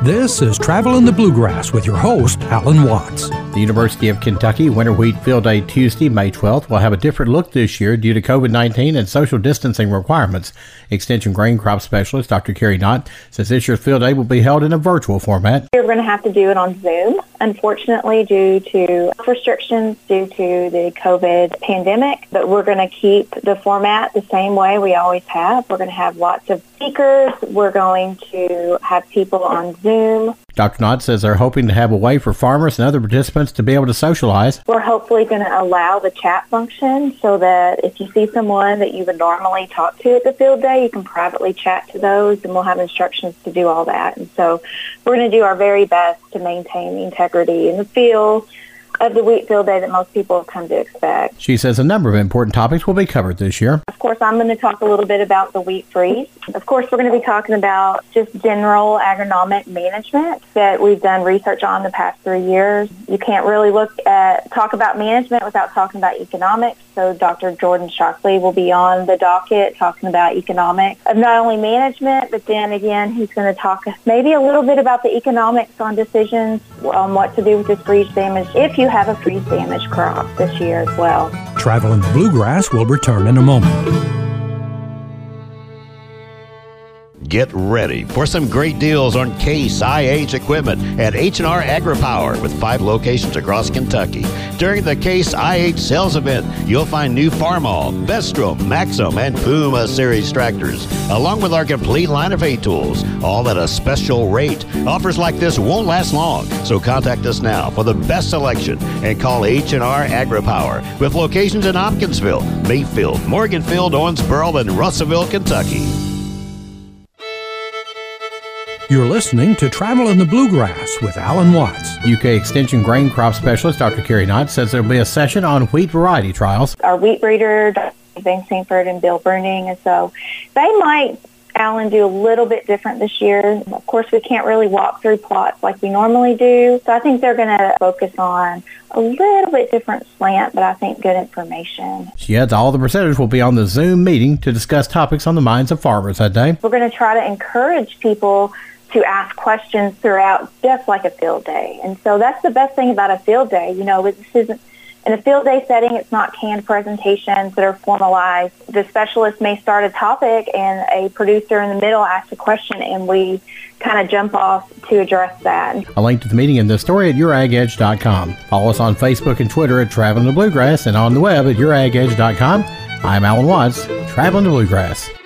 This is Travel in the Bluegrass with your host, Alan Watts. The University of Kentucky Winter Wheat Field Day Tuesday, May 12th, will have a different look this year due to COVID-19 and social distancing requirements. Extension grain crop specialist Dr. Carrie Knott says this year's field day will be held in a virtual format. We're going to have to do it on Zoom, unfortunately, due to restrictions due to the COVID pandemic. But we're going to keep the format the same way we always have. We're going to have lots of speakers. We're going to have people on Zoom. Dr. Knott says they're hoping to have a way for farmers and other participants to be able to socialize. We're hopefully going to allow the chat function so that if you see someone that you would normally talk to at the field day, you can privately chat to those, and we'll have instructions to do all that. And so we're going to do our very best to maintain the integrity and the feel of the wheat field day that most people have come to expect. She says a number of important topics will be covered this year. Of course, I'm going to talk a little bit about the wheat freeze. Of course, we're going to be talking about just general agronomic management that we've done research on the past 3 years. You can't really talk about management without talking about economics. So Dr. Jordan Shockley will be on the docket talking about economics of not only management, but then again, he's going to talk maybe a little bit about the economics on decisions on what to do with this freeze damage if you have a freeze damage crop this year as well. Travel in the Bluegrass will return in a moment. Get ready for some great deals on Case IH equipment at H&R AgriPower with 5 locations across Kentucky. During the Case IH sales event, you'll find new Farmall, Vestrom, Maxim, and Puma series tractors, along with our complete line of hay tools, all at a special rate. Offers like this won't last long, so contact us now for the best selection and call H&R AgriPower with locations in Hopkinsville, Mayfield, Morganfield, Owensboro, and Russellville, Kentucky. You're listening to Travel in the Bluegrass with Alan Watts. UK Extension grain crop specialist Dr. Carrie Knott says there will be a session on wheat variety trials. Our wheat breeder, Dr. Van Sanford and Bill Bruning, and so they might, Alan, do a little bit different this year. Of course, we can't really walk through plots like we normally do, so I think they're going to focus on a little bit different slant, but I think good information. She adds all the presenters will be on the Zoom meeting to discuss topics on the minds of farmers that day. We're going to try to encourage people to ask questions throughout, just like a field day. And so that's the best thing about a field day. You know, this isn't, in a field day setting, it's not canned presentations that are formalized. The specialist may start a topic and a producer in the middle asks a question, and we kind of jump off to address that. A link to the meeting and the story at youragedge.com. Follow us on Facebook and Twitter at Traveling the Bluegrass and on the web at youragedge.com. I'm Alan Watts, Traveling the Bluegrass.